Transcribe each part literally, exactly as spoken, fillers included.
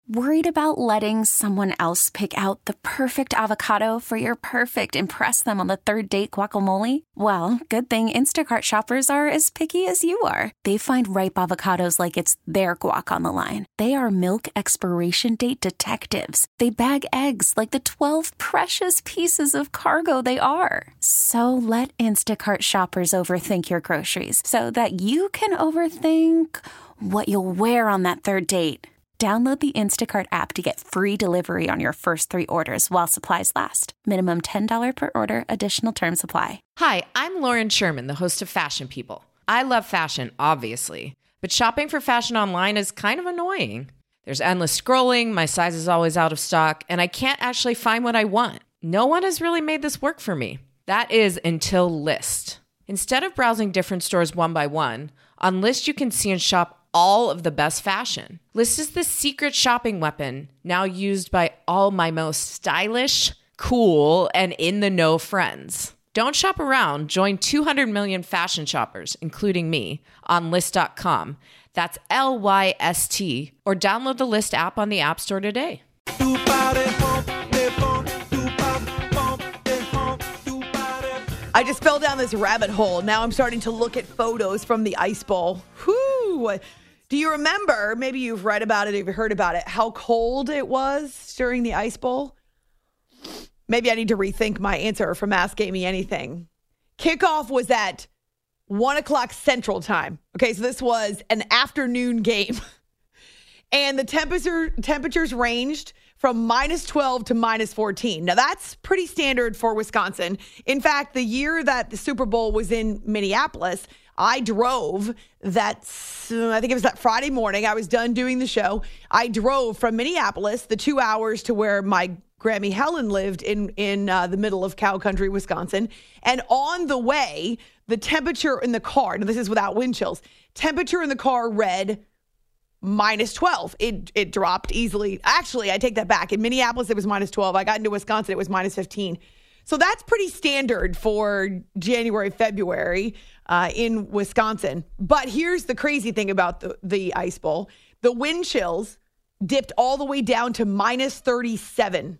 Worried about letting someone else pick out the perfect avocado for your perfect impress them on the third date guacamole? Well, good thing Instacart shoppers are as picky as you are. They find ripe avocados like it's their guac on the line. They are milk expiration date detectives. They bag eggs like the twelve precious pieces of cargo they are. So let Instacart shoppers overthink your groceries so that you can overthink what you'll wear on that third date. Download the Instacart app to get free delivery on your first three orders while supplies last. Minimum ten dollars per order. Additional terms apply. Hi, I'm Lauren Sherman, the host of Fashion People. I love fashion, obviously, but shopping for fashion online is kind of annoying. There's endless scrolling, my size is always out of stock, and I can't actually find what I want. No one has really made this work for me. That is until Lyst. Instead of browsing different stores one by one, on Lyst you can see and shop all of the best fashion. Lyst is the secret shopping weapon now used by all my most stylish, cool, and in-the-know friends. Don't shop around. Join two hundred million fashion shoppers, including me, on Lyst dot com. That's L Y S T. Or download the Lyst app on the App Store today. I just fell down this rabbit hole. Now I'm starting to look at photos from the Ice Bowl. Whew. Do you remember, maybe you've read about it, or you've heard about it, how cold it was during the Ice Bowl? Maybe I need to rethink my answer from Ask Amy Anything. Kickoff was at one o'clock Central Time. Okay, so this was an afternoon game. And the temperature temperatures ranged from minus twelve to minus fourteen. Now, that's pretty standard for Wisconsin. In fact, the year that the Super Bowl was in Minneapolis, I drove that, I think it was that Friday morning. I was done doing the show. I drove from Minneapolis, the two hours to where my Grammy Helen lived in, in uh, the middle of cow country, Wisconsin. And on the way, the temperature in the car, now this is without wind chills, temperature in the car read minus twelve. It it dropped easily. Actually, I take that back. In Minneapolis, it was minus twelve. I got into Wisconsin, it was minus fifteen. So that's pretty standard for January, February uh, in Wisconsin. But here's the crazy thing about the, the Ice Bowl. The wind chills dipped all the way down to minus thirty-seven.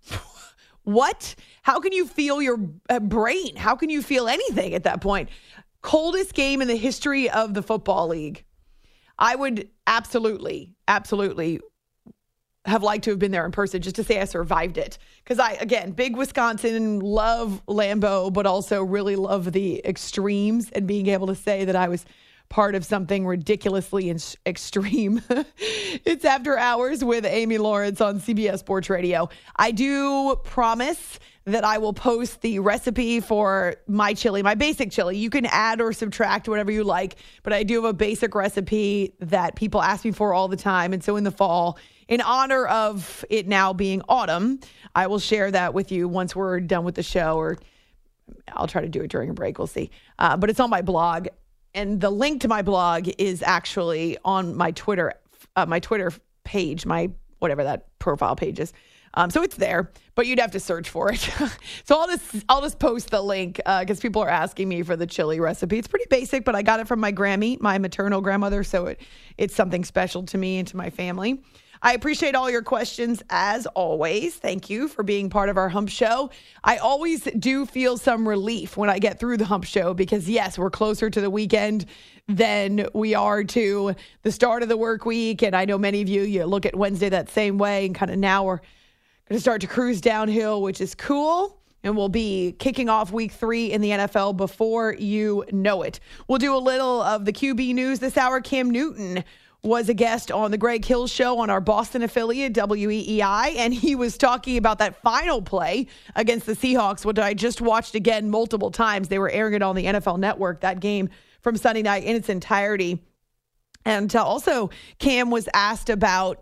What? How can you feel your uh, brain? How can you feel anything at that point? Coldest game in the history of the football league. I would absolutely, absolutely have liked to have been there in person just to say I survived it. Because I, again, big Wisconsin, love Lambeau, but also really love the extremes and being able to say that I was part of something ridiculously in- extreme. It's After Hours with Amy Lawrence on C B S Sports Radio. I do promise that I will post the recipe for my chili, my basic chili. You can add or subtract whatever you like, but I do have a basic recipe that people ask me for all the time. And so in the fall, in honor of it now being autumn, I will share that with you once we're done with the show, or I'll try to do it during a break. We'll see. Uh, but it's on my blog. And the link to my blog is actually on my Twitter, uh, my Twitter page, my whatever that profile page is. Um, so it's there, but you'd have to search for it. So I'll just I'll just post the link because uh, people are asking me for the chili recipe. It's pretty basic, but I got it from my Grammy, my maternal grandmother, so it it's something special to me and to my family. I appreciate all your questions as always. Thank you for being part of our Hump Show. I always do feel some relief when I get through the Hump Show because, yes, we're closer to the weekend than we are to the start of the work week. And I know many of you, you look at Wednesday that same way, and kind of now we're going to start to cruise downhill, which is cool. And we'll be kicking off week three in the N F L before you know it. We'll do a little of the Q B news this hour. Cam Newton was a guest on the Greg Hill Show on our Boston affiliate, W E E I, and he was talking about that final play against the Seahawks, which I just watched again multiple times. They were airing it on the N F L Network, that game from Sunday night in its entirety. And uh, also, Cam was asked about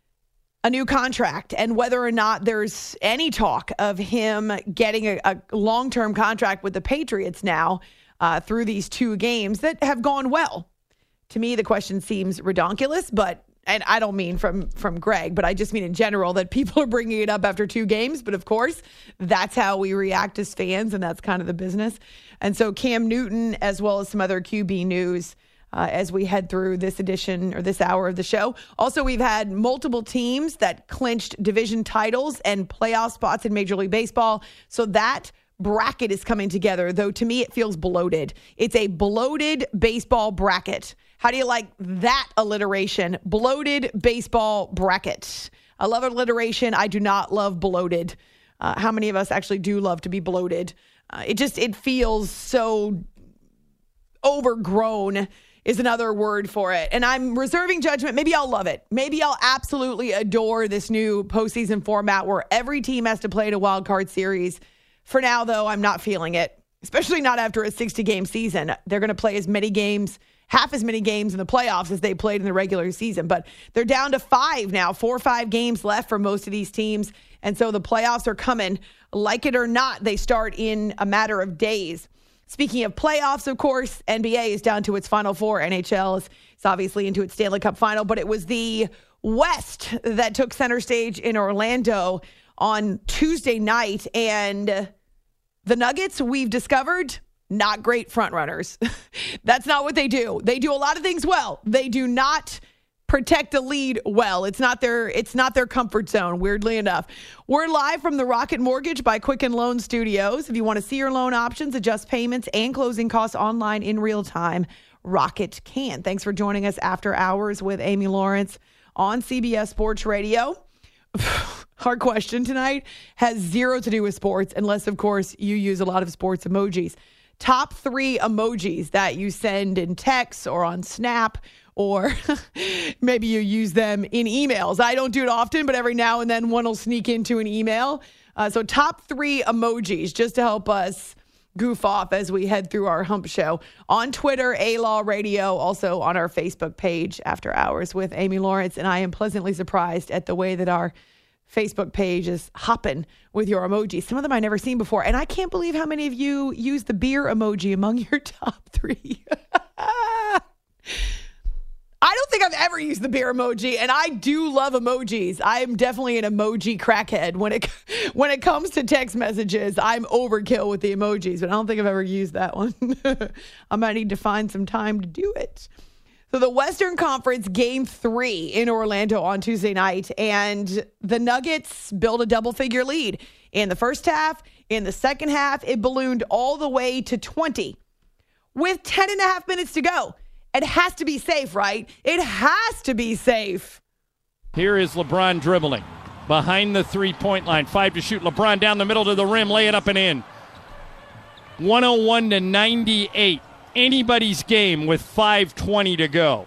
a new contract and whether or not there's any talk of him getting a, a long-term contract with the Patriots now uh, through these two games that have gone well. To me, the question seems redonkulous, but, and I don't mean from, from Greg, but I just mean in general that people are bringing it up after two games. But of course, that's how we react as fans, and that's kind of the business. And so Cam Newton, as well as some other Q B news, uh, as we head through this edition or this hour of the show. Also, we've had multiple teams that clinched division titles and playoff spots in Major League Baseball. So that bracket is coming together, though to me it feels bloated. It's a bloated baseball bracket. How do you like that alliteration? Bloated baseball bracket. I love alliteration. I do not love bloated. Uh, how many of us actually do love to be bloated? Uh, it just, it feels so overgrown is another word for it. And I'm reserving judgment. Maybe I'll love it. Maybe I'll absolutely adore this new postseason format where every team has to play in a wild card series. For now, though, I'm not feeling it, especially not after a sixty-game season. They're going to play as many games, half as many games in the playoffs as they played in the regular season. But they're down to five now, four or five games left for most of these teams. And so the playoffs are coming. Like it or not, they start in a matter of days. Speaking of playoffs, of course, N B A is down to its Final Four. N H L is it's obviously into its Stanley Cup final. But it was the West that took center stage in Orlando on Tuesday night. And the Nuggets, we've discovered, not great front runners. That's not what they do. They do a lot of things well. They do not protect the lead well. It's not their it's not their comfort zone, weirdly enough. We're live from the Rocket Mortgage by Quicken Loan Studios. If you want to see your loan options, adjust payments, and closing costs online in real time, Rocket can. Thanks for joining us after hours with Amy Lawrence on C B S Sports Radio. Our question tonight has zero to do with sports, unless, of course, you use a lot of sports emojis. Top three emojis that you send in text or on Snap, or maybe you use them in emails. I don't do it often, but every now and then one will sneak into an email. Uh, so top three emojis just to help us goof off as we head through our hump show. On Twitter, A-Law Radio, also on our Facebook page, After Hours with Amy Lawrence. And I am pleasantly surprised at the way that our Facebook page is hopping with your emojis. Some of them I've never seen before. And I can't believe how many of you use the beer emoji among your top three. I don't think I've ever used the beer emoji, and I do love emojis. I am definitely an emoji crackhead. When it when it comes to text messages, I'm overkill with the emojis, but I don't think I've ever used that one. I might need to find some time to do it. So the Western Conference Game three in Orlando on Tuesday night, and the Nuggets built a double-figure lead. In the first half, in the second half, it ballooned all the way to twenty with ten and a half minutes to go. It has to be safe, right? It has to be safe. Here is LeBron dribbling behind the three-point line. Five to shoot. LeBron down the middle to the rim, lay it up and in. one oh one to ninety-eight. Anybody's game with five twenty to go.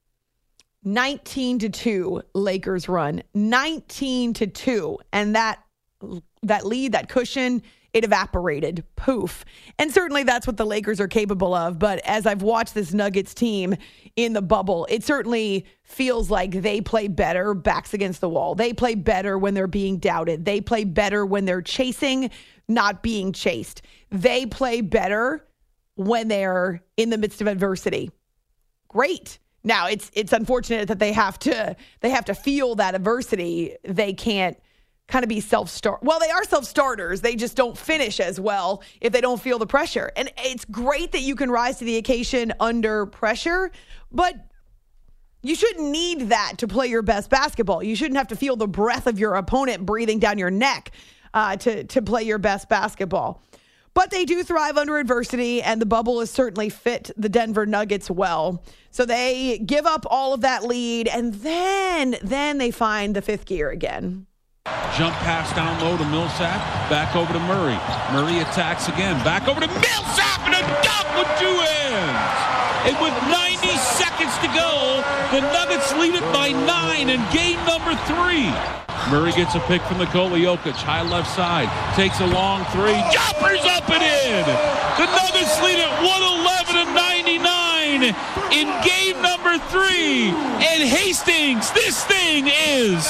nineteen to two Lakers run. nineteen to two. And that that lead, that cushion, it evaporated. Poof. And certainly that's what the Lakers are capable of. But as I've watched this Nuggets team in the bubble, it certainly feels like they play better backs against the wall. They play better when they're being doubted. They play better when they're chasing, not being chased. They play better when they're in the midst of adversity. Great. Now it's it's unfortunate that they have to they have to feel that adversity. They can't kind of be self-start. Well, they are self-starters. They just don't finish as well if they don't feel the pressure. And it's great that you can rise to the occasion under pressure, but you shouldn't need that to play your best basketball. You shouldn't have to feel the breath of your opponent breathing down your neck uh, to, to play your best basketball. But they do thrive under adversity, and the bubble has certainly fit the Denver Nuggets well. So they give up all of that lead, and then, then they find the fifth gear again. Jump pass down low to Millsap, back over to Murray. Murray attacks again, back over to Millsap, and a dunk with two hands. And with ninety seconds to go, the Nuggets lead it by nine in game number three. Murray gets a pick from the goalie, Jokic, high left side, takes a long three, jumpers up and in. The Nuggets lead at one eleven to ninety-nine in game number three. And Hastings, this thing is...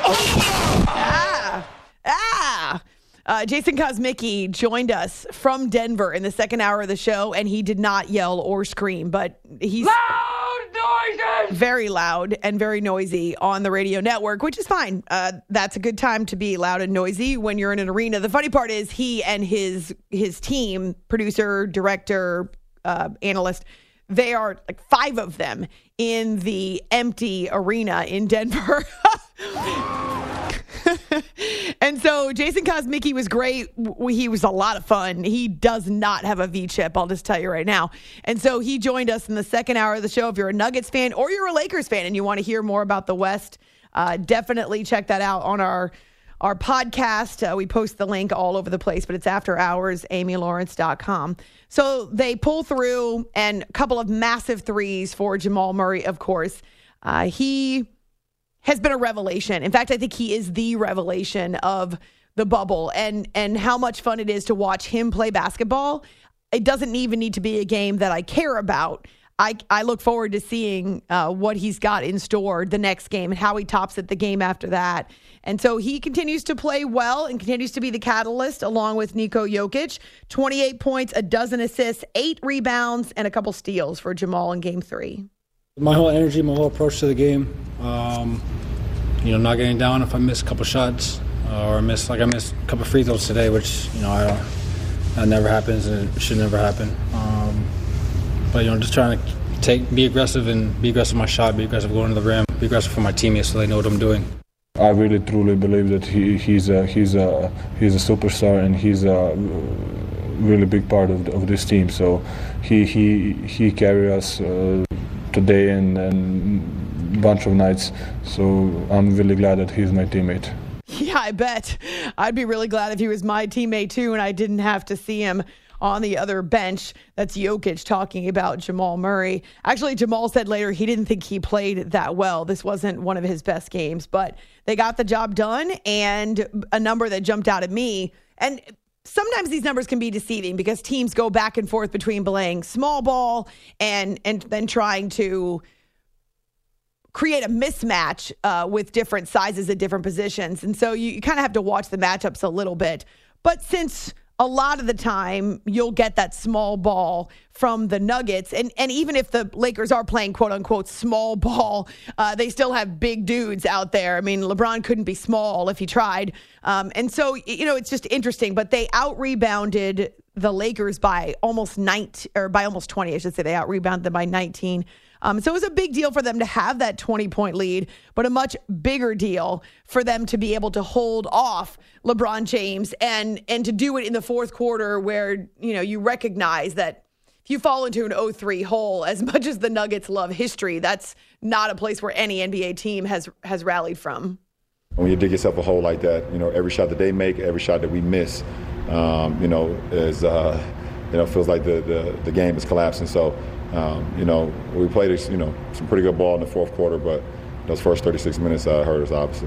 Oh. Ah, ah. Uh, Jason Kosmicki joined us from Denver in the second hour of the show, and he did not yell or scream, but he's loud noises! very loud and very noisy on the radio network, which is fine. Uh, that's a good time to be loud and noisy when you're in an arena. The funny part is he and his his team, producer, director, uh, analyst, They are like five of them in the empty arena in Denver. And so Jason Kosmicki was great. He was a lot of fun. He does not have a V-chip, I'll just tell you right now. And so he joined us in the second hour of the show. If you're a Nuggets fan or you're a Lakers fan and you want to hear more about the West, uh, definitely check that out on our Our podcast. Uh, we post the link all over the place, but it's after hours, amy lawrence dot com. So they pull through, and a couple of massive threes for Jamal Murray, of course. Uh, he has been a revelation. In fact, I think he is the revelation of the bubble, and, and how much fun it is to watch him play basketball. It doesn't even need to be a game that I care about. I, I look forward to seeing uh, what he's got in store the next game and how he tops it the game after that. And so he continues to play well and continues to be the catalyst along with Niko Jokic. twenty-eight points, a dozen assists, eight rebounds, and a couple steals for Jamal in game three. My whole energy, my whole approach to the game, um, you know, not getting down if I miss a couple shots uh, or I miss, like I missed a couple free throws today, which, you know, I don't, that never happens and it should never happen. Um, But, you know, just trying to take, be aggressive and be aggressive with my shot, be aggressive going to the rim, be aggressive for my teammates so they know what I'm doing. I really truly believe that he, he's a he's a he's a superstar and he's a really big part of, of this team. So he he he carries us uh, today and and a bunch of nights. So I'm really glad that he's my teammate. Yeah, I bet. I'd be really glad if he was my teammate too, and I didn't have to see him on the other bench. That's Jokic talking about Jamal Murray. Actually, Jamal said later he didn't think he played that well. This wasn't one of his best games, but they got the job done. And a number that jumped out at me, and sometimes these numbers can be deceiving because teams go back and forth between playing small ball and and then trying to create a mismatch uh, with different sizes at different positions. And so you, you kind of have to watch the matchups a little bit. But since a lot of the time you'll get that small ball from the Nuggets. And, and even if the Lakers are playing quote unquote small ball, uh, they still have big dudes out there. I mean, LeBron couldn't be small if he tried. Um, and so, you know, it's just interesting, but they out rebounded the Lakers by almost nineteen or by almost twenty, I should say. They out rebounded them by nineteen. Um, so it was a big deal for them to have that twenty-point lead, but a much bigger deal for them to be able to hold off LeBron James and and to do it in the fourth quarter where, you know, you recognize that if you fall into an oh three hole, as much as the Nuggets love history, that's not a place where any N B A team has has rallied from. When you dig yourself a hole like that, you know, every shot that they make, every shot that we miss, um, you know, is, uh, you know, feels like the, the, the game is collapsing. So, Um, you know, we played, you know, some pretty good ball in the fourth quarter, but those first thirty-six minutes uh, hurt us, obviously.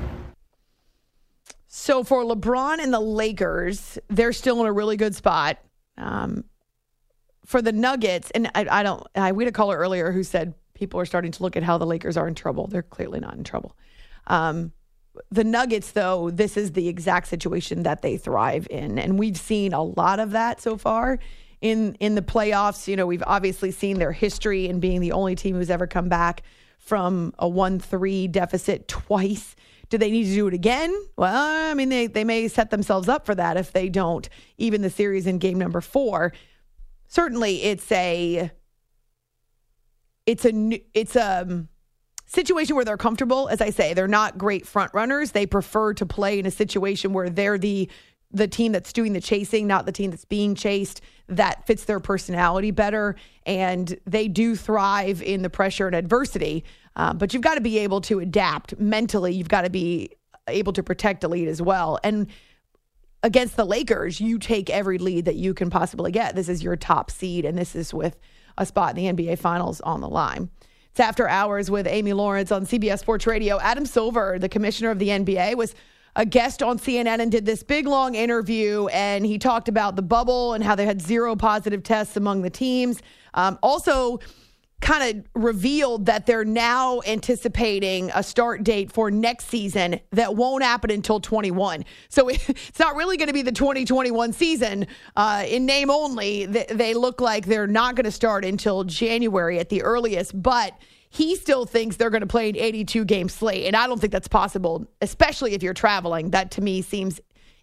So for LeBron and the Lakers, they're still in a really good spot. Um, for the Nuggets, and I, I don't, I, we had a caller earlier who said people are starting to look at how the Lakers are in trouble. They're clearly not in trouble. Um, the Nuggets, though, this is the exact situation that they thrive in. And we've seen a lot of that so far. In in the playoffs, you know, we've obviously seen their history in being the only team who's ever come back from a one three deficit twice. Do they need to do it again? Well, I mean, they, they may set themselves up for that if they don't. Even the series in game number four. Certainly, it's a it's a it's a situation where they're comfortable. As I say, they're not great front runners. They prefer to play in a situation where they're the the team that's doing the chasing, not the team that's being chased. That fits their personality better. And they do thrive in the pressure and adversity. Uh, but you've got to be able to adapt mentally. You've got to be able to protect a lead as well. And against the Lakers, you take every lead that you can possibly get. This is your top seed, and this is with a spot in the N B A Finals on the line. It's After Hours with Amy Lawrence on C B S Sports Radio. Adam Silver, the commissioner of the N B A, was a guest on C N N and did this big, long interview, and he talked about the bubble and how they had zero positive tests among the teams. Um, also kind of revealed that they're now anticipating a start date for next season that won't happen until twenty-one. So it's not really going to be the twenty twenty-one season. Uh, in name only, they look like they're not going to start until January at the earliest, but he still thinks they're going to play an eighty-two game slate, and I don't think that's possible, especially if you're traveling. That, to me, seems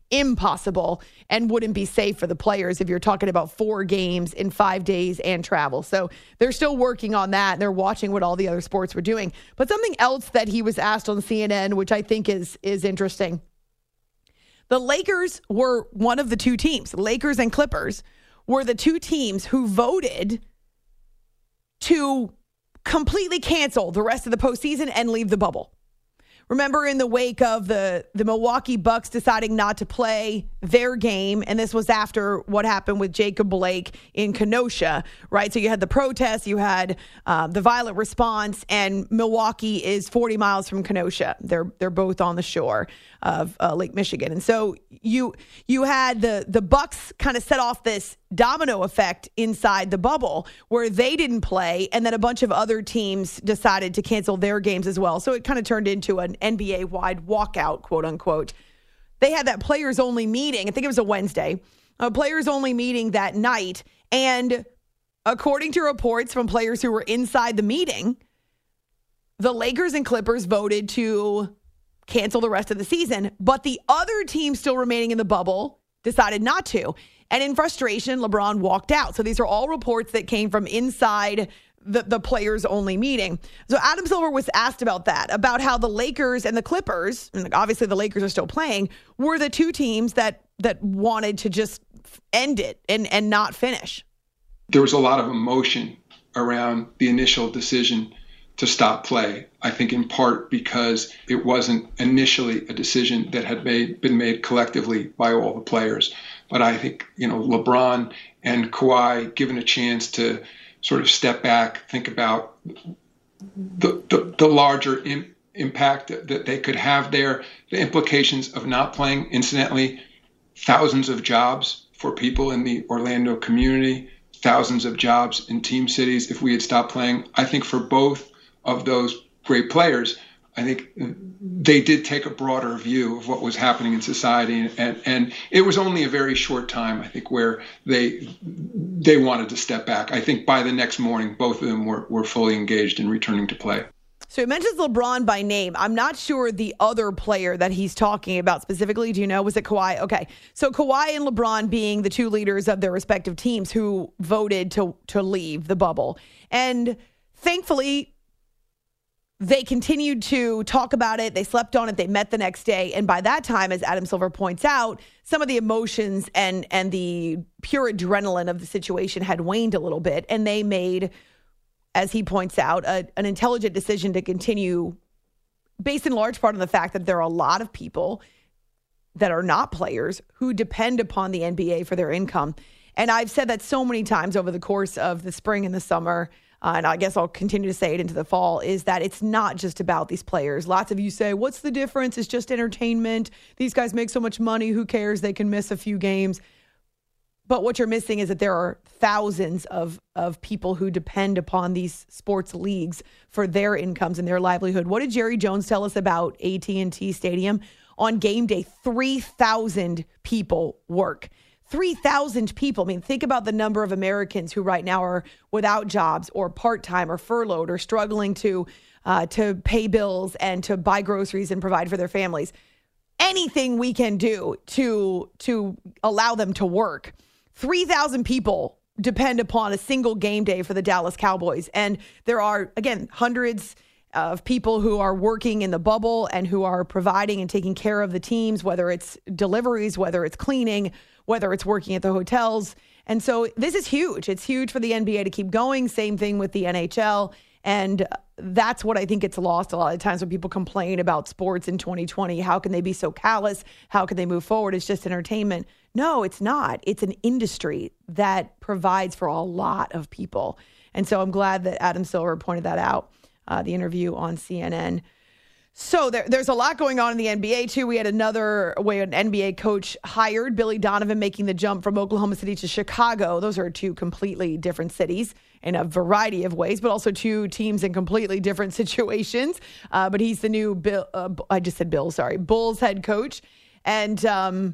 impossible and wouldn't be safe for the players if you're talking about four games in five days and travel. So they're still working on that. And they're watching what all the other sports were doing. But something else that he was asked on C N N, which I think is is interesting. The Lakers were one of the two teams. Lakers and Clippers were the two teams who voted to completely cancel the rest of the postseason and leave the bubble. Remember, in the wake of the, the Milwaukee Bucks deciding not to play their game, and this was after what happened with Jacob Blake in Kenosha, right? So you had the protests, you had um, the violent response, and Milwaukee is forty miles from Kenosha. They're they're both on the shore of uh, Lake Michigan, and so you you had the the Bucks kind of set off this domino effect inside the bubble where they didn't play, and then a bunch of other teams decided to cancel their games as well. So it kind of turned into an N B A-wide walkout, quote unquote. They had that players-only meeting. I think it was a Wednesday, a players-only meeting that night. And according to reports from players who were inside the meeting, the Lakers and Clippers voted to cancel the rest of the season. But the other team still remaining in the bubble decided not to. And in frustration, LeBron walked out. So these are all reports that came from inside the, the players-only meeting. So Adam Silver was asked about that, about how the Lakers and the Clippers, and obviously the Lakers are still playing, were the two teams that that wanted to just end it and, and not finish. There was a lot of emotion around the initial decision to stop play. I think in part because it wasn't initially a decision that had made, been made collectively by all the players. But I think, you know, LeBron and Kawhi given a chance to sort of step back, think about the the, the larger im- impact that, that they could have there, the implications of not playing. Incidentally, thousands of jobs for people in the Orlando community, thousands of jobs in team cities if we had stopped playing. I think for both of those great players, I think they did take a broader view of what was happening in society, and and it was only a very short time, I think, where they they wanted to step back. I think by the next morning, both of them were, were fully engaged in returning to play. So he mentions LeBron by name. I'm not sure the other player that he's talking about specifically. Do you know? Was it Kawhi? Okay. So Kawhi and LeBron being the two leaders of their respective teams who voted to to leave the bubble. And thankfully, they continued to talk about it. They slept on it. They met the next day. And by that time, as Adam Silver points out, some of the emotions and and the pure adrenaline of the situation had waned a little bit. And they made, as he points out, a, an intelligent decision to continue based in large part on the fact that there are a lot of people that are not players who depend upon the N B A for their income. And I've said that so many times over the course of the spring and the summer, Uh, and I guess I'll continue to say it into the fall, is that it's not just about these players. Lots of you say, what's the difference? It's just entertainment. These guys make so much money. Who cares? They can miss a few games. But what you're missing is that there are thousands of, of people who depend upon these sports leagues for their incomes and their livelihood. What did Jerry Jones tell us about A T and T Stadium? On game day, three thousand people work. three thousand people. I mean, think about the number of Americans who right now are without jobs or part-time or furloughed or struggling to uh, to pay bills and to buy groceries and provide for their families. Anything we can do to to allow them to work. three thousand people depend upon a single game day for the Dallas Cowboys. And there are, again, hundreds of people who are working in the bubble and who are providing and taking care of the teams, whether it's deliveries, whether it's cleaning, whether it's working at the hotels. And so this is huge. It's huge for the N B A to keep going. Same thing with the N H L. And that's what I think gets lost a lot of times when people complain about sports in twenty twenty. How can they be so callous? How can they move forward? It's just entertainment. No, it's not. It's an industry that provides for a lot of people. And so I'm glad that Adam Silver pointed that out, uh, the interview on C N N. So there, there's a lot going on in the N B A, too. We had another way an N B A coach hired, Billy Donovan, making the jump from Oklahoma City to Chicago. Those are two completely different cities in a variety of ways, but also two teams in completely different situations. Uh, but he's the new, Bill, uh, I just said Bill, sorry, Bulls head coach. And um,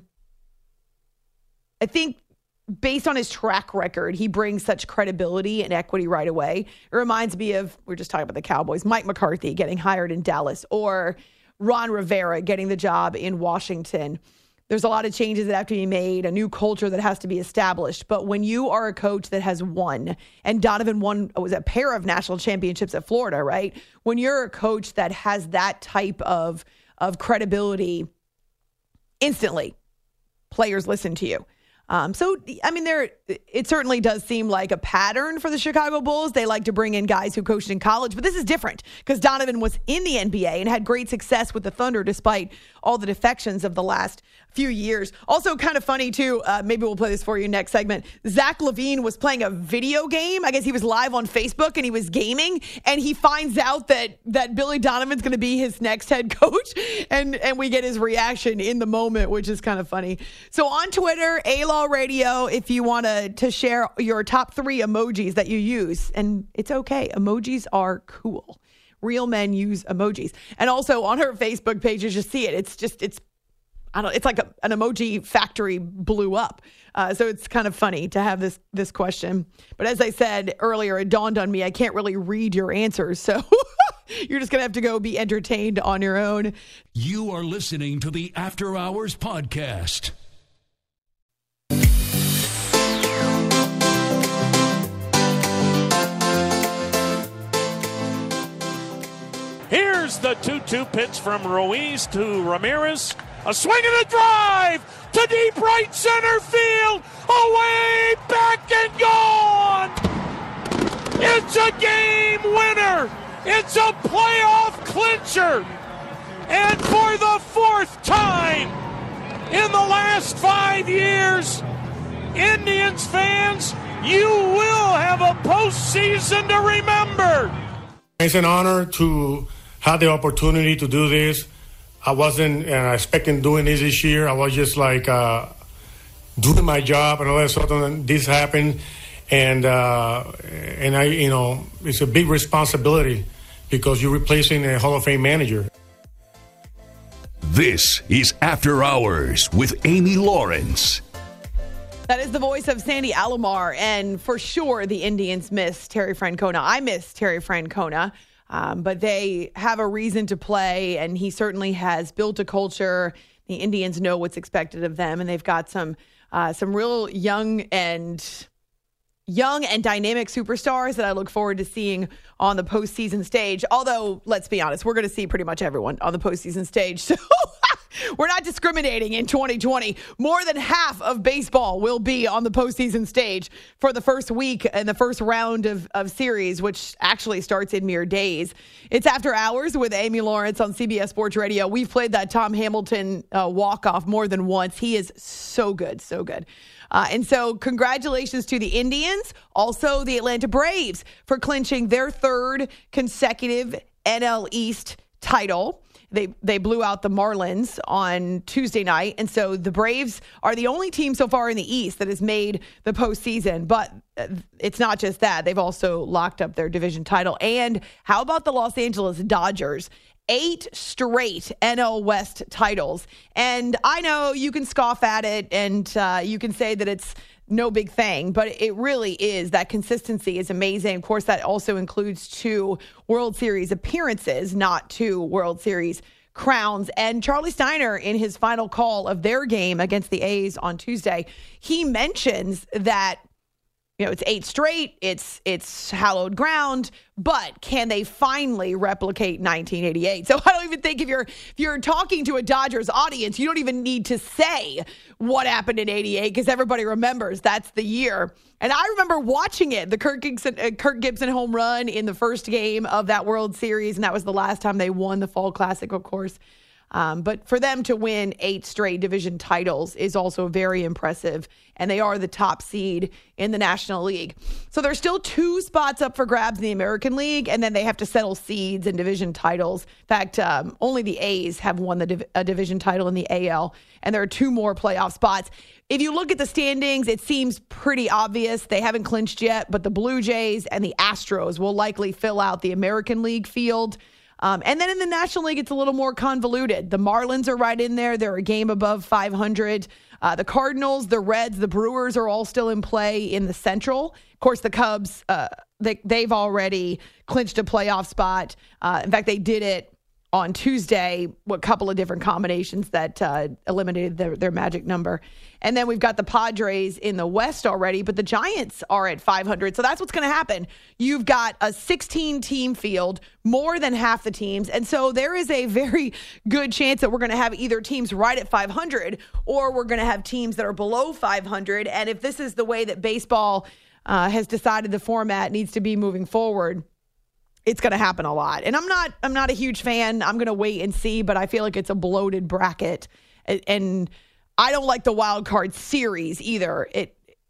I think based on his track record, he brings such credibility and equity right away. It reminds me of, we we're just talking about the Cowboys, Mike McCarthy getting hired in Dallas, or Ron Rivera getting the job in Washington. There's a lot of changes that have to be made, a new culture that has to be established. But when you are a coach that has won, and Donovan won, was a pair of national championships at Florida, right? When you're a coach that has that type of, of credibility, instantly, players listen to you. Um, so, I mean, there it certainly does seem like a pattern for the Chicago Bulls. They like to bring in guys who coached in college, but this is different because Donovan was in the N B A and had great success with the Thunder despite all the defections of the last few years. Also kind of funny, too, uh, maybe we'll play this for you next segment. Zach LaVine was playing a video game. I guess he was live on Facebook and he was gaming, and he finds out that that Billy Donovan's going to be his next head coach, and, and we get his reaction in the moment, which is kind of funny. So on Twitter, A-Law Radio, if you want to to share your top three emojis that you use, and it's okay. Emojis are cool. Real men use emojis. And also on her Facebook page, you just see it. It's just, it's, I don't, it's like a, an emoji factory blew up. Uh, so it's kind of funny to have this, this question. But as I said earlier, it dawned on me, I can't really read your answers. So you're just going to have to go be entertained on your own. You are listening to the After Hours Podcast. Here's the two two pitch from Ruiz to Ramirez. A swing and a drive to deep right center field. Away, back and gone. It's a game winner. It's a playoff clincher. And for the fourth time in the last five years, Indians fans, you will have a postseason to remember. It's an honor to have the opportunity to do this. I wasn't uh, expecting doing this this year. I was just like uh, doing my job, and all of a sudden this happened. And uh, and I, you know, it's a big responsibility because you're replacing a Hall of Fame manager. This is After Hours with Amy Lawrence. That is the voice of Sandy Alomar, and for sure the Indians miss Terry Francona. I miss Terry Francona, um, but they have a reason to play, and he certainly has built a culture. The Indians know what's expected of them, and they've got some uh, some real young and young and dynamic superstars that I look forward to seeing on the postseason stage. Although, let's be honest, we're going to see pretty much everyone on the postseason stage. So we're not discriminating in twenty twenty. More than half of baseball will be on the postseason stage for the first week and the first round of, of series, which actually starts in mere days. It's After Hours with Amy Lawrence on C B S Sports Radio. We've played that Tom Hamilton uh, walk-off more than once. He is so good, so good. Uh, and so congratulations to the Indians, also the Atlanta Braves, for clinching their third consecutive N L East title. They they blew out the Marlins on Tuesday night. And so the Braves are the only team so far in the East that has made the postseason. But it's not just that. They've also locked up their division title. And how about the Los Angeles Dodgers? Eight straight N L West titles. And I know you can scoff at it and uh, you can say that it's no big thing, but it really is. That consistency is amazing. Of course, that also includes two World Series appearances, not two World Series crowns. And Charlie Steiner, in his final call of their game against the A's on Tuesday, he mentions that, you know, it's eight straight, it's it's hallowed ground, but can they finally replicate nineteen eighty-eight? So I don't even think if you're if you're talking to a Dodgers audience, you don't even need to say what happened in eighty-eight because everybody remembers that's the year. And I remember watching it, the Kirk Gibson, uh, Kirk Gibson home run in the first game of that World Series, and that was the last time they won the Fall Classic, of course. Um, but for them to win eight straight division titles is also very impressive, and they are the top seed in the National League. So there's still two spots up for grabs in the American League, and then they have to settle seeds and division titles. In fact, um, only the A's have won the div- a division title in the A L, and there are two more playoff spots. If you look at the standings, it seems pretty obvious. They haven't clinched yet, but the Blue Jays and the Astros will likely fill out the American League field. Um, and then in the National League, it's a little more convoluted. The Marlins are right in there. They're a game above five hundred. Uh, the Cardinals, the Reds, the Brewers are all still in play in the Central. Of course, the Cubs, uh, they, they've already clinched a playoff spot. Uh, in fact, they did it on Tuesday, a couple of different combinations that uh, eliminated their, their magic number. And then we've got the Padres in the West already, but the Giants are at five hundred. So that's what's going to happen. You've got a sixteen-team field, more than half the teams. And so there is a very good chance that we're going to have either teams right at five hundred or we're going to have teams that are below five hundred. And if this is the way that baseball uh, has decided the format needs to be moving forward, it's going to happen a lot. And I'm not I'm not a huge fan. I'm going to wait and see, but I feel like it's a bloated bracket. And I don't like the wild card series either. It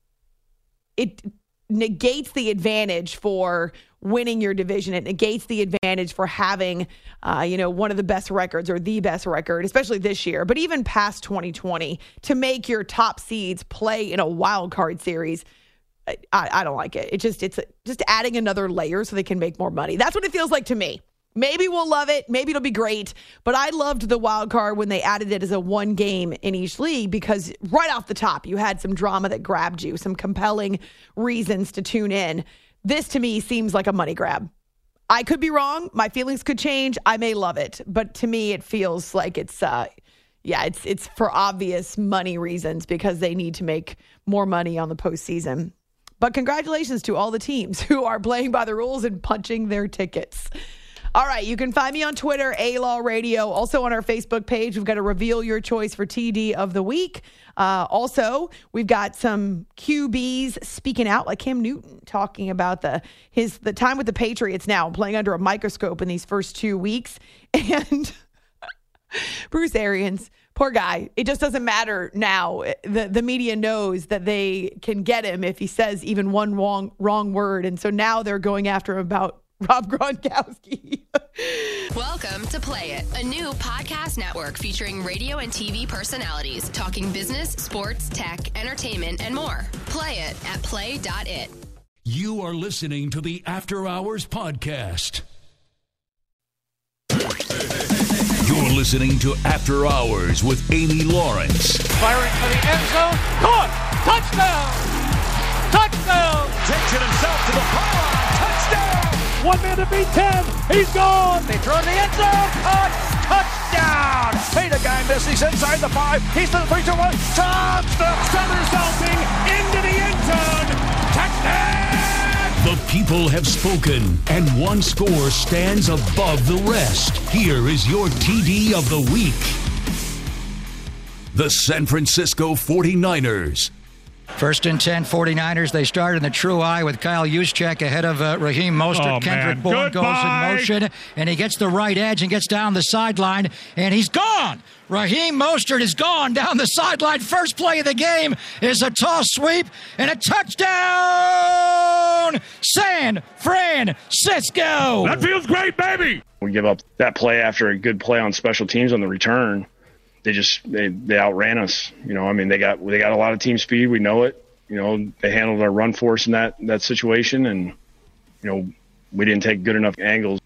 it negates the advantage for winning your division. It negates the advantage for having, uh, you know, one of the best records or the best record, especially this year, but even past twenty twenty, to make your top seeds play in a wild card series. I, I don't like it. It just it's just adding another layer so they can make more money. That's what it feels like to me. Maybe we'll love it. Maybe it'll be great. But I loved the wild card when they added it as a one game in each league because right off the top, you had some drama that grabbed you, some compelling reasons to tune in. This to me seems like a money grab. I could be wrong. My feelings could change. I may love it. But to me, it feels like it's, uh, yeah, it's it's for obvious money reasons because they need to make more money on the postseason. But congratulations to all the teams who are playing by the rules and punching their tickets. All right, you can find me on Twitter, A-Law Radio. Also on our Facebook page, we've got to reveal your choice for T D of the week. Uh, also, we've got some Q Bs speaking out, like Cam Newton, talking about the his the time with the Patriots now, playing under a microscope in these first two weeks. And Bruce Arians, poor guy. It just doesn't matter now. The the media knows that they can get him if he says even one wrong, wrong word. And so now they're going after him about Rob Gronkowski. Welcome to Play It, a new podcast network featuring radio and T V personalities talking business, sports, tech, entertainment, and more. Play it at play dot it. You are listening to the After Hours Podcast. You're listening to After Hours with Amy Lawrence. Firing for the end zone. Caught! Touchdown! Touchdown! Takes it himself to the pylon. Touchdown! One man to beat ten. He's gone. They throw in the end zone. Caught! Touchdown! Hey, the guy misses. He's inside the five. He's to the three, two, one. Touchdown! Somersaulting into the end zone. Touchdown! The people have spoken, and one score stands above the rest. Here is your T D of the week. The San Francisco forty-niners. First and ten, forty-niners. They start in the true eye with Kyle Juszczyk ahead of uh, Raheem Mostert. Oh, Kendrick man. Bourne Goodbye. goes in motion, and he gets the right edge and gets down the sideline, and he's gone. Raheem Mostert is gone down the sideline. First play of the game is a toss sweep and a touchdown, San Francisco. That feels great, baby. We give up that play after a good play on special teams on the return. They just they, they outran us. You know, I mean, they got they got a lot of team speed. We know it. You know, they handled our run force in that that situation, and you know, we didn't take good enough angles.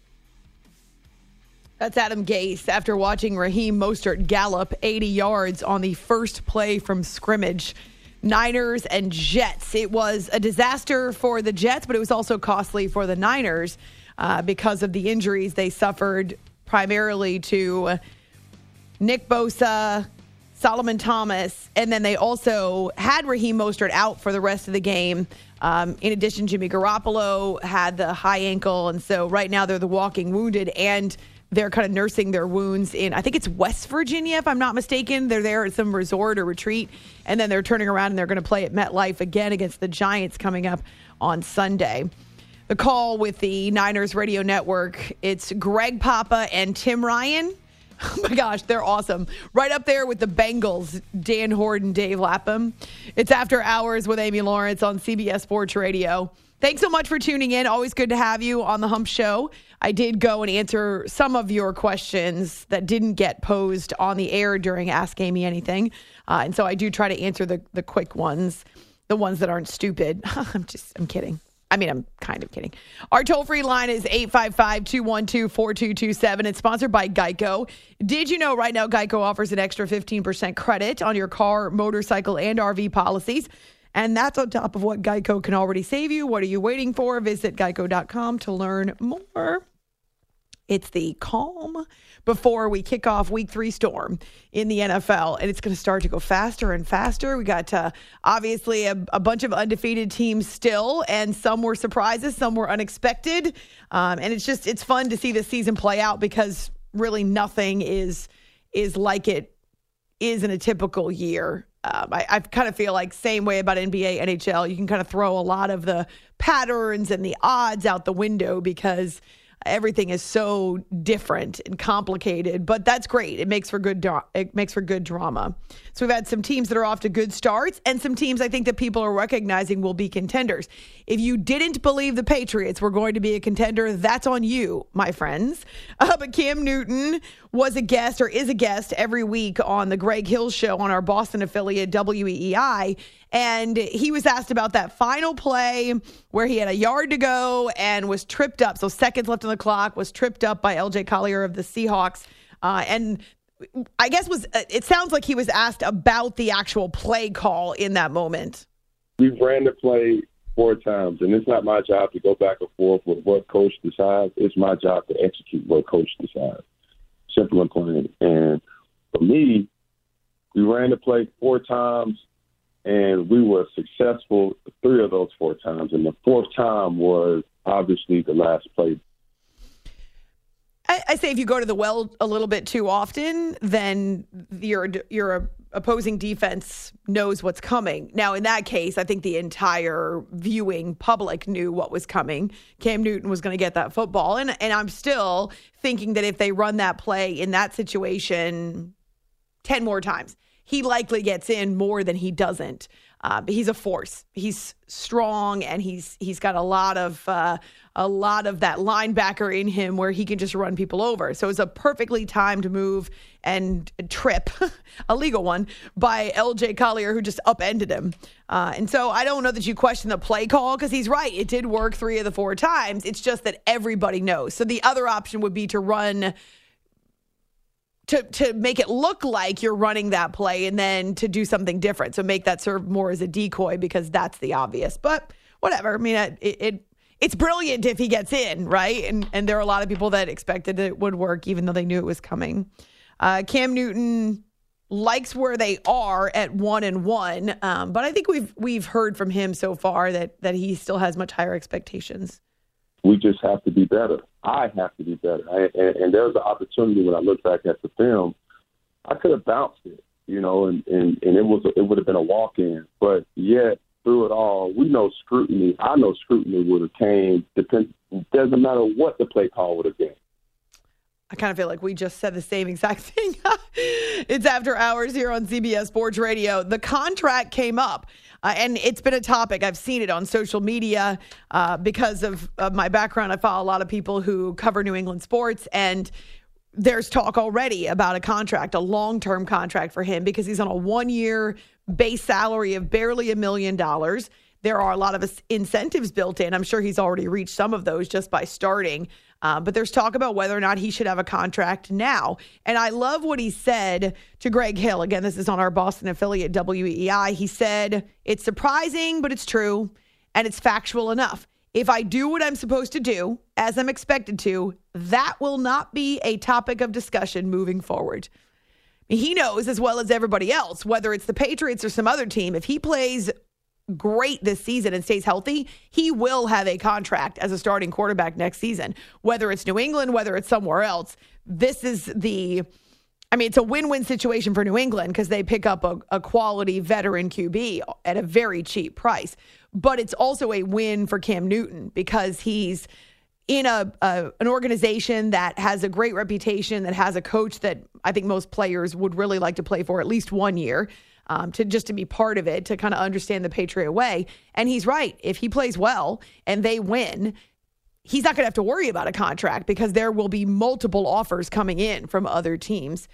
That's Adam Gase after watching Raheem Mostert gallop eighty yards on the first play from scrimmage. Niners and Jets. It was a disaster for the Jets, but it was also costly for the Niners uh, because of the injuries they suffered, primarily to Nick Bosa, Solomon Thomas, and then they also had Raheem Mostert out for the rest of the game. Um, in addition, Jimmy Garoppolo had the high ankle, and so right now they're the walking wounded, and they're kind of nursing their wounds in, I think it's West Virginia, if I'm not mistaken. They're there at some resort or retreat, and then they're turning around and they're going to play at MetLife again against the Giants coming up on Sunday. The call with the Niners Radio Network, it's Greg Papa and Tim Ryan. Oh my gosh, they're awesome. Right up there with the Bengals, Dan Horde and Dave Lapham. It's After Hours with Amy Lawrence on C B S Sports Radio. Thanks so much for tuning in. Always good to have you on the Hump Show. I did go and answer some of your questions that didn't get posed on the air during Ask Amy Anything. Uh, and so I do try to answer the, the quick ones, the ones that aren't stupid. I'm just, I'm kidding. I mean, I'm kind of kidding. Our toll-free line is eight five five, two one two, four two two seven. It's sponsored by Geico. Did you know right now Geico offers an extra fifteen percent credit on your car, motorcycle, and R V policies? And that's on top of what Geico can already save you. What are you waiting for? Visit geico dot com to learn more. It's the calm before we kick off week three storm in the N F L, and it's going to start to go faster and faster. We got uh, obviously a, a bunch of undefeated teams still, and some were surprises, some were unexpected, um, and it's just it's fun to see this season play out because really nothing is is like it is in a typical year. Um, I, I kind of feel like same way about N B A, N H L. You can kind of throw a lot of the patterns and the odds out the window because everything is so different and complicated, but that's great. It makes for good dra- it makes for good drama. So we've had some teams that are off to good starts and some teams I think that people are recognizing will be contenders. If you didn't believe the Patriots were going to be a contender, that's on you, my friends. Uh, but Cam Newton was a guest or is a guest every week on the Greg Hill Show on our Boston affiliate W E E I. And he was asked about that final play where he had a yard to go and was tripped up. So seconds left on the clock, was tripped up by L J Collier of the Seahawks. Uh, and I guess was it sounds like he was asked about the actual play call in that moment. We've ran the play four times, and it's not my job to go back and forth with what coach decides. It's my job to execute what coach decides. Simple and plain. And for me, we ran the play four times, and we were successful three of those four times. And the fourth time was obviously the last play. I, I say if you go to the well a little bit too often, then your your opposing defense knows what's coming. Now, in that case, I think the entire viewing public knew what was coming. Cam Newton was going to get that football. And, and I'm still thinking that if they run that play in that situation ten more times, he likely gets in more than he doesn't. Uh, but he's a force. He's strong, and he's he's got a lot of uh, a lot of that linebacker in him where he can just run people over. So it's a perfectly timed move and trip, a legal one, by L J Collier, who just upended him. Uh, and so I don't know that you question the play call because he's right. It did work three of the four times. It's just that everybody knows. So the other option would be to run. To to make it look like you're running that play and then to do something different. So make that serve more as a decoy because that's the obvious. But whatever. I mean, it, it it's brilliant if he gets in, right? And and there are a lot of people that expected it would work even though they knew it was coming. Uh, Cam Newton likes where they are at one and one, um, but I think we've we've heard from him so far that that he still has much higher expectations. We just have to be better. I have to be better. I, and, and there's an opportunity when I look back at the film, I could have bounced it, you know, and, and, and it was it would have been a walk-in. But yet, through it all, we know scrutiny. I know scrutiny would have came. Depend, doesn't matter what the play call would have been. I kind of feel like we just said the same exact thing. It's After Hours here on C B S Sports Radio. The contract came up, uh, and it's been a topic. I've seen it on social media uh, because of, of my background. I follow a lot of people who cover New England sports, and there's talk already about a contract, a long-term contract for him because he's on a one-year base salary of barely a million dollars. There are a lot of incentives built in. I'm sure he's already reached some of those just by starting. Uh, but there's talk about whether or not he should have a contract now. And I love what he said to Greg Hill. Again, this is on our Boston affiliate W E E I. He said, "It's surprising, but it's true, and it's factual enough. If I do what I'm supposed to do, as I'm expected to, that will not be a topic of discussion moving forward." He knows as well as everybody else, whether it's the Patriots or some other team, if he plays great this season and stays healthy, he will have a contract as a starting quarterback next season. Whether it's New England, whether it's somewhere else, this is the, I mean, it's a win-win situation for New England because they pick up a, a quality veteran Q B at a very cheap price. But it's also a win for Cam Newton because he's in a, a an organization that has a great reputation, that has a coach that I think most players would really like to play for at least one year. Um, to just to be part of it, to kind of understand the Patriot way. And he's right. If he plays well and they win, he's not going to have to worry about a contract because there will be multiple offers coming in from other teams.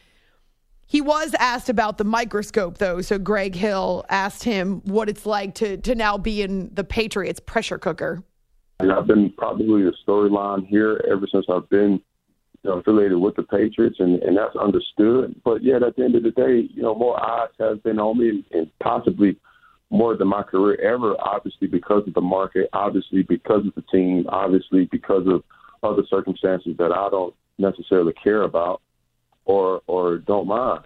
He was asked about the microscope, though. So Greg Hill asked him what it's like to to now be in the Patriots pressure cooker. And I've been probably the storyline here ever since I've been You know, affiliated with the Patriots, and, and that's understood. But yet, at the end of the day, you know, more eyes have been on me, and, and possibly more than my career ever, obviously because of the market, obviously because of the team, obviously because of other circumstances that I don't necessarily care about or or don't mind.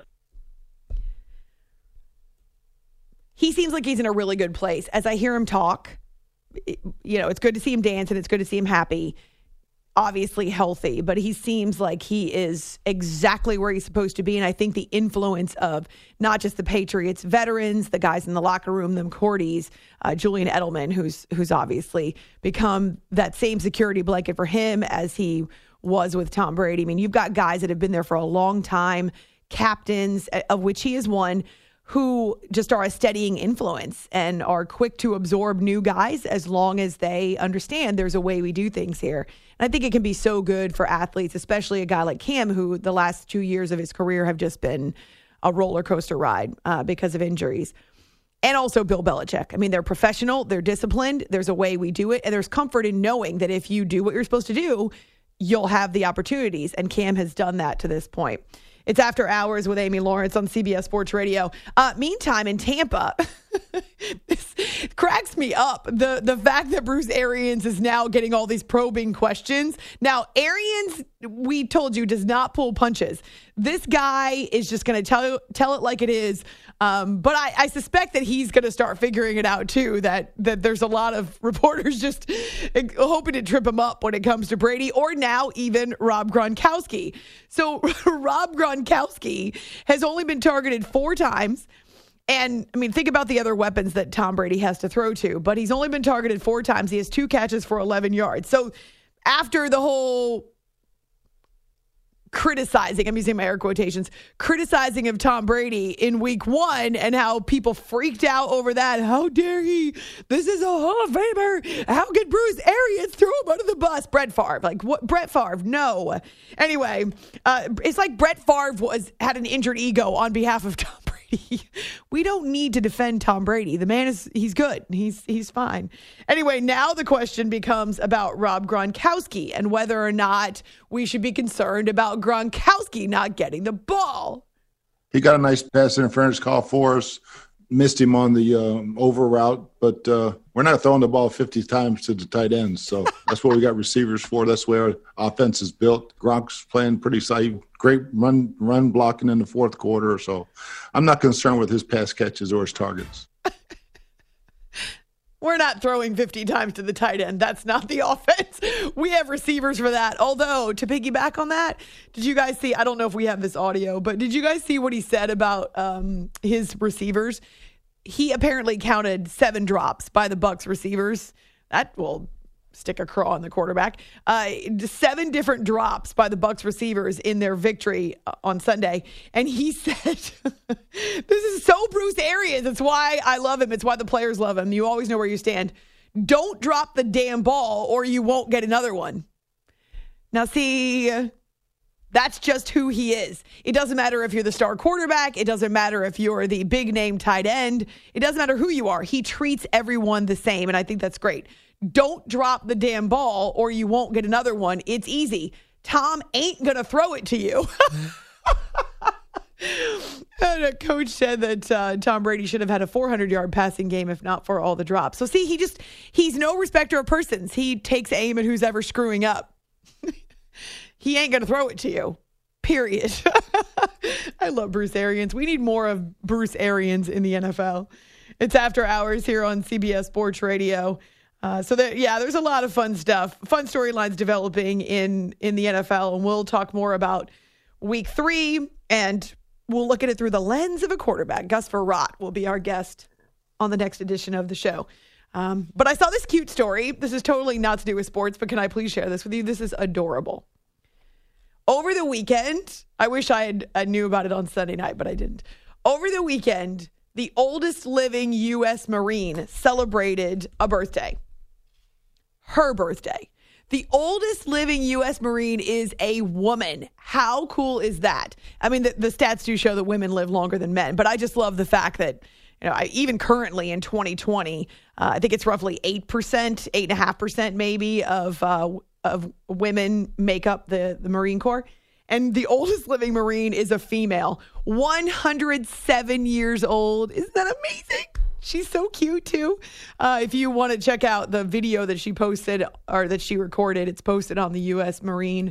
He seems like he's in a really good place. As I hear him talk, it, you know, it's good to see him dance and it's good to see him happy, obviously healthy, but he seems like he is exactly where he's supposed to be. And I think the influence of not just the Patriots veterans, the guys in the locker room, them Cordies, uh, Julian Edelman, who's who's obviously become that same security blanket for him as he was with Tom Brady. I mean, you've got guys that have been there for a long time, captains, of which he is one, who just are a steadying influence and are quick to absorb new guys as long as they understand there's a way we do things here. And I think it can be so good for athletes, especially a guy like Cam, who the last two years of his career have just been a roller coaster ride uh, because of injuries. And also Bill Belichick. I mean, they're professional, they're disciplined, there's a way we do it, and there's comfort in knowing that if you do what you're supposed to do, you'll have the opportunities. And Cam has done that to this point. It's After Hours with Amy Lawrence on C B S Sports Radio. Uh, meantime, in Tampa, this cracks me up. The the fact that Bruce Arians is now getting all these probing questions. Now, Arians, we told you, does not pull punches. This guy is just going to tell tell it like it is. Um, but I, I suspect that he's going to start figuring it out, too, that, that there's a lot of reporters just hoping to trip him up when it comes to Brady, or now even Rob Gronkowski. So Rob Gronkowski has only been targeted four times. And, I mean, think about the other weapons that Tom Brady has to throw to. But he's only been targeted four times. He has two catches for eleven yards. So after the whole criticizing, I'm using my air quotations, criticizing of Tom Brady in week one and how people freaked out over that. How dare he? This is a Hall of Famer. How could Bruce Arians throw him under the bus? Brett Favre. Like, what? Brett Favre? No. Anyway, uh, it's like Brett Favre was had an injured ego on behalf of Tom Brady. We don't need to defend Tom Brady. The man is, he's good. He's he's fine. Anyway, now the question becomes about Rob Gronkowski and whether or not we should be concerned about Gronkowski not getting the ball. He got a nice pass interference call for us. Missed him on the um, over route, but uh, we're not throwing the ball fifty times to the tight ends. So that's what we got receivers for. That's where our offense is built. Gronk's playing pretty safe. Great run run blocking in the fourth quarter. So I'm not concerned with his pass catches or his targets. We're not throwing fifty times to the tight end. That's not the offense. We have receivers for that. Although, to piggyback on that, did you guys see, I don't know if we have this audio, but did you guys see what he said about um, his receivers? He apparently counted seven drops by the Bucs receivers. That will stick a craw in the quarterback. Uh, seven different drops by the Bucs receivers in their victory on Sunday. And he said, this is so Bruce Arians. It's why I love him. It's why the players love him. You always know where you stand. Don't drop the damn ball or you won't get another one. Now, see, that's just who he is. It doesn't matter if you're the star quarterback. It doesn't matter if you're the big name tight end. It doesn't matter who you are. He treats everyone the same. And I think that's great. Don't drop the damn ball or you won't get another one. It's easy. Tom ain't going to throw it to you. And a coach said that uh, Tom Brady should have had a four hundred yard passing game if not for all the drops. So see, he just, he's no respecter of persons. He takes aim at who's ever screwing up. He ain't going to throw it to you. Period. I love Bruce Arians. We need more of Bruce Arians in the N F L. It's After Hours here on C B S Sports Radio. Uh, so, there, yeah, there's a lot of fun stuff, fun storylines developing in, in the N F L. And we'll talk more about week three, and we'll look at it through the lens of a quarterback. Gus Frerotte will be our guest on the next edition of the show. Um, but I saw this cute story. This is totally not to do with sports, but can I please share this with you? This is adorable. Over the weekend, I wish I had I knew about it on Sunday night, but I didn't. Over the weekend, the oldest living U S Marine celebrated a birthday. Her birthday. The oldest living U S Marine is a woman. How cool is that? I mean, the, the stats do show that women live longer than men, but I just love the fact that, you know, I, even currently in twenty twenty, uh, I think it's roughly eight percent, eight point five percent maybe of uh, of women make up the, the Marine Corps. And the oldest living Marine is a female, one hundred seven years old. Isn't that amazing? She's so cute, too. Uh, if you want to check out the video that she posted or that she recorded, it's posted on the U S Marine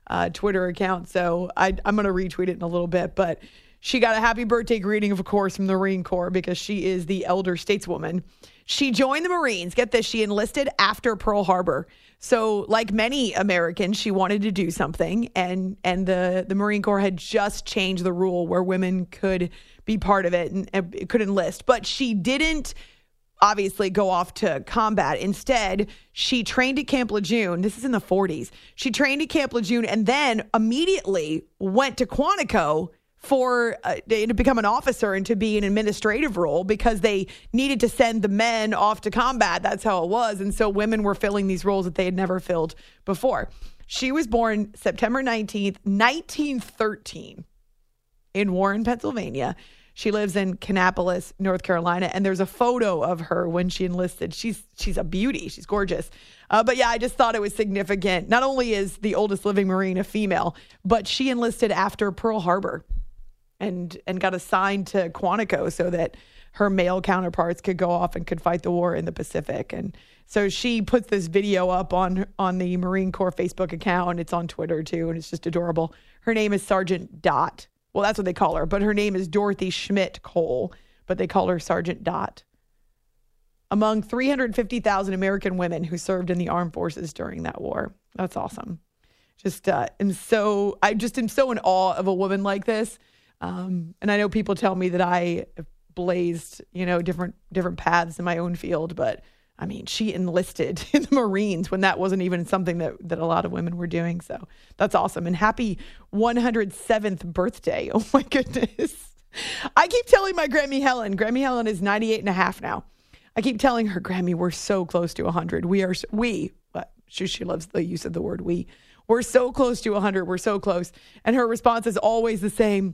uh, Twitter account. So I, I'm going to retweet it in a little bit. But she got a happy birthday greeting, of course, from the Marine Corps because she is the elder stateswoman. She joined the Marines. Get this, she enlisted after Pearl Harbor. So like many Americans, she wanted to do something. And and the, the Marine Corps had just changed the rule where women could be part of it and, and could enlist. But she didn't obviously go off to combat. Instead, she trained at Camp Lejeune. This is in the forties. She trained at Camp Lejeune and then immediately went to Quantico for uh, to become an officer and to be an administrative role because they needed to send the men off to combat. That's how it was. And so women were filling these roles that they had never filled before. She was born September nineteenth, nineteen thirteen in Warren, Pennsylvania. She lives in Kannapolis, North Carolina, and there's a photo of her when she enlisted. She's she's a beauty. She's gorgeous. Uh, but yeah, I just thought it was significant. Not only is the oldest living Marine a female, but she enlisted after Pearl Harbor and and got assigned to Quantico so that her male counterparts could go off and could fight the war in the Pacific. And so she puts this video up on on the Marine Corps Facebook account. It's on Twitter too, and it's just adorable. Her name is Sergeant Dot. Well, that's what they call her, but her name is Dorothy Schmidt Cole, but they call her Sergeant Dot. Among three hundred fifty thousand American women who served in the armed forces during that war. That's awesome. Just uh, am so I just am so in awe of a woman like this. Um, and I know people tell me that I blazed, you know, different different paths in my own field, but I mean, she enlisted in the Marines when that wasn't even something that, that a lot of women were doing. So that's awesome. And happy one hundred seventh birthday. Oh my goodness. I keep telling my Grammy Helen, Grammy Helen is ninety-eight and a half now. I keep telling her, Grammy, we're so close to one hundred. We are, we, but she, she loves the use of the word we. We're so close to one hundred. We're so close. And her response is always the same.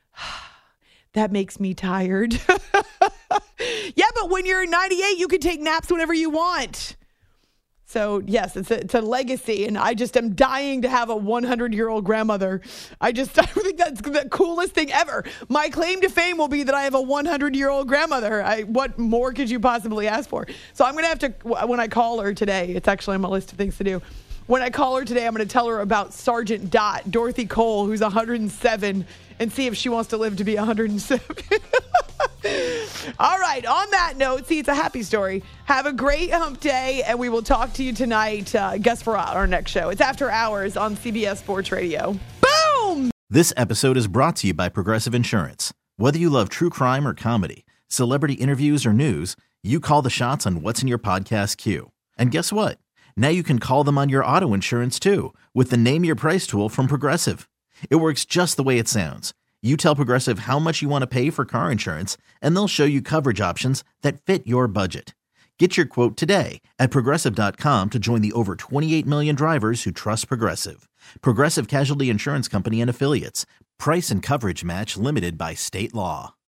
That makes me tired. Yeah, but when you're ninety-eight, you can take naps whenever you want. So, yes, it's a, it's a legacy, and I just am dying to have a hundred-year-old grandmother. I just I think that's the coolest thing ever. My claim to fame will be that I have a hundred-year-old grandmother. I, what more could you possibly ask for? So I'm going to have to, when I call her today, it's actually on my list of things to do. When I call her today, I'm going to tell her about Sergeant Dot, Dorothy Cole, who's one hundred seven, and see if she wants to live to be one hundred seven. All right. On that note, see, it's a happy story. Have a great hump day, and we will talk to you tonight. Uh, guess for our next show. It's After Hours on C B S Sports Radio. Boom! This episode is brought to you by Progressive Insurance. Whether you love true crime or comedy, celebrity interviews or news, you call the shots on what's in your podcast queue. And guess what? Now you can call them on your auto insurance too with the Name Your Price tool from Progressive. It works just the way it sounds. You tell Progressive how much you want to pay for car insurance, and they'll show you coverage options that fit your budget. Get your quote today at Progressive dot com to join the over twenty-eight million drivers who trust Progressive. Progressive Casualty Insurance Company and Affiliates. Price and coverage match limited by state law.